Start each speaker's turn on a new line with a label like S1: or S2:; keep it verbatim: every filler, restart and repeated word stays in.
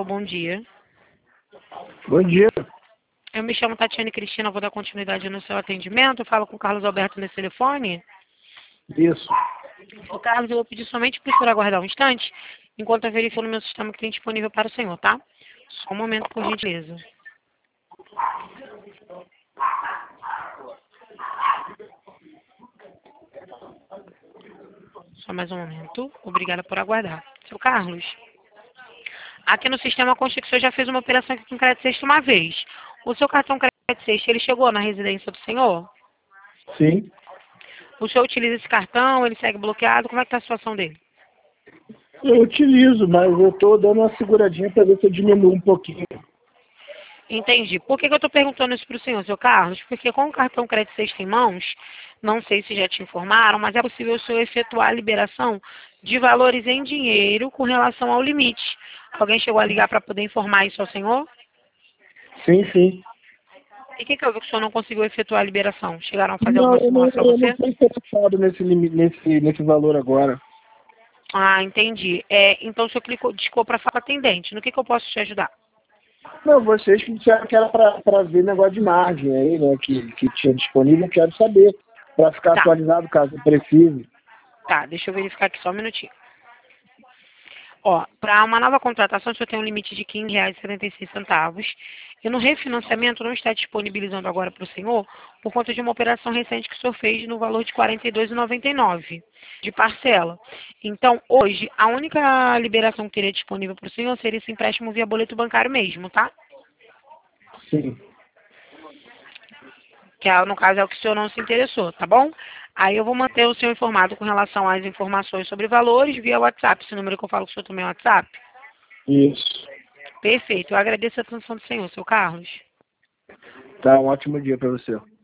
S1: bom dia.
S2: Bom dia.
S1: Eu me chamo Tatiane Cristina, vou dar continuidade no seu atendimento. Eu falo com o Carlos Alberto nesse telefone.
S2: Isso.
S1: O Carlos, eu vou pedir somente para o senhor aguardar um instante, enquanto eu verifico no meu sistema que tem disponível para o senhor, tá? Só um momento, por gentileza. Só mais um momento. Obrigada por aguardar. Seu Carlos, aqui no sistema consta que o senhor já fez uma operação aqui com crédito sexto uma vez. O seu cartão crédito sexto, ele chegou na residência do senhor?
S2: Sim.
S1: O senhor utiliza esse cartão, ele segue bloqueado, como é que está a situação dele?
S2: Eu utilizo, mas eu estou dando uma seguradinha para ver se eu diminuo um pouquinho.
S1: Entendi. Por que, que eu estou perguntando isso para o senhor, seu Carlos? Porque com o cartão crédito sexto em mãos, não sei se já te informaram, mas é possível o senhor efetuar a liberação de valores em dinheiro com relação ao limite. Alguém chegou a ligar para poder informar isso ao senhor?
S2: Sim, sim.
S1: E o que, que eu vi que o senhor não conseguiu efetuar a liberação? Chegaram a fazer
S2: Não,
S1: alguma
S2: eu não
S1: simulação a
S2: eu não
S1: você?
S2: estou interessado nesse, limi- nesse, nesse valor agora.
S1: Ah, entendi. É, então o senhor clicou, discou para falar com a atendente. No que, que eu posso te ajudar?
S2: Não, vocês que disseram que era para ver negócio de margem aí, né? Que, que tinha disponível, eu quero saber. Para ficar
S1: Tá,
S2: atualizado caso eu precise.
S1: tá. Deixa eu verificar aqui só um minutinho. Ó, para uma nova contratação, o senhor tem um limite de quinze reais e setenta e seis centavos. E no refinanciamento não está disponibilizando agora para o senhor, por conta de uma operação recente que o senhor fez no valor de quarenta e dois reais e noventa e nove centavos de parcela. Então, hoje, a única liberação que teria disponível para o senhor seria esse empréstimo via boleto bancário mesmo, tá?
S2: Sim.
S1: Que é, no caso é o que o senhor não se interessou, tá bom? Aí eu vou manter o senhor informado com relação às informações sobre valores via WhatsApp. Esse número que eu falo com o senhor também é WhatsApp?
S2: Isso.
S1: Perfeito. Eu agradeço a atenção do senhor, seu Carlos.
S2: Tá, um ótimo dia para você.